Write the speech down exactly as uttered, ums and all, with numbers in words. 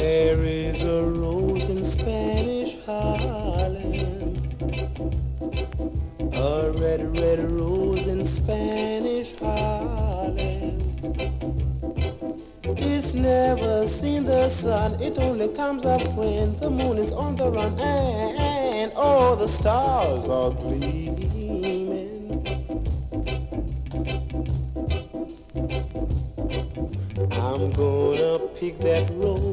There is a rose in Spanish Harlem, a red, red rose in Spanish Harlem. It's never seen the sun, it only comes up when the moon is on the run, and, and all the stars are gleaming. I'm gonna pick that rose